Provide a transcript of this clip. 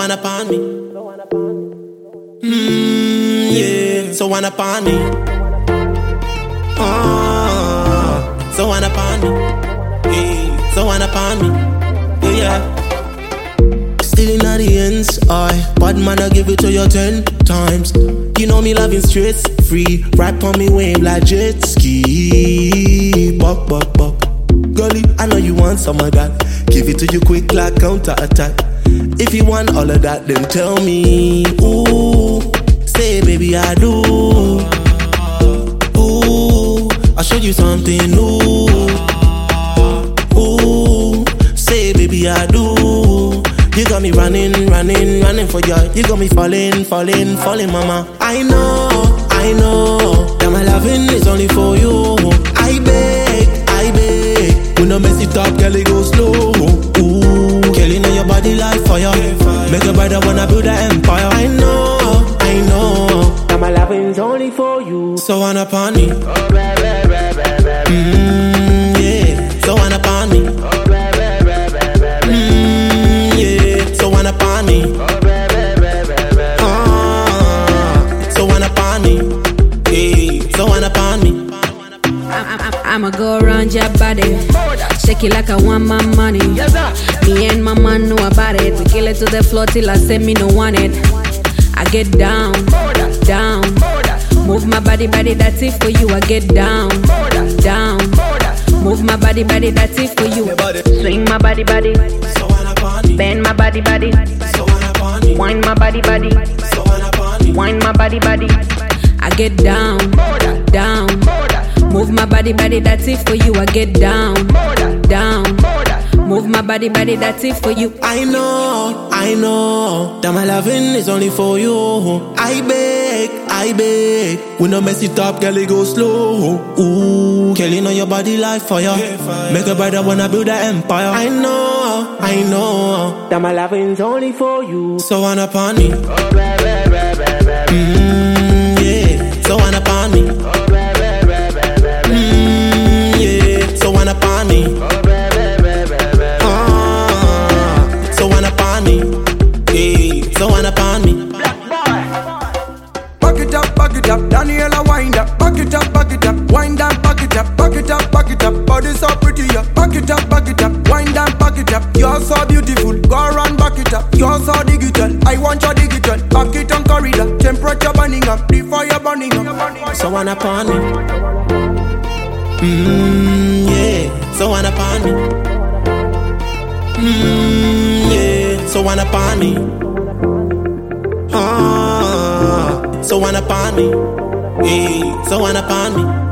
wind up on me. Yeah, so wind up on me. So wind up on me. Yeah, so wind up on me. Yeah. Still in the ends, bad man, I give it to you 10 times. You know me loving stress free, right on me wave like jet ski. Buck, buck, buck. Girlie, I know you want some of that. Give it to you quick like counter attack. If you want all of that, then tell me. Ooh, say baby I do. Ooh, I'll show you something new. Ooh, say baby I do. You got me running for you. You got me falling, mama. I know that my loving is only for you. I beg. We no mess it up, girl, it go slow. Ooh, girl, you know your body like fire. Make your brother wanna build an empire. I know that my loving's only for you. So wind up on me. Yeah, so wind up on me. So wind up on me. So wind up on me. Hey, so wind up on me. I'ma go around your body, shake it like I want my money. Me and my man know about it. We kill it to the floor till I say me no want it. I get down. Move my body, that's it for you. I get down. Move my body, that's it for you. Swing my body, bend my body, wind my body, wind my body. I get down. Move my body, that's it for you. I get down. Move my body, that's it for you. I know that my loving is only for you. I beg. We no mess it up, girl, it go slow. Ooh, girl, you know your body like fire. Make a brother wanna build an empire. I know that my loving's only for you. So wind up on me. Yeah, so wind up on me. Yeah, so wind up on me. So wind up on me. Yeah, so wind up on me. Back it up, Daniela wind up. Back it up, wind down, back it up. Body so pretty, yeah. Back it up, wind down, back it up. You're so beautiful, go around, back it up. You're so digital, I want your digital. Back it on corridor, temperature burning up, the fire burning up. So wind up on me. Yeah, so wind up on me. Yeah, so wind up on me. So wind up on me. Hey, so wind up on me.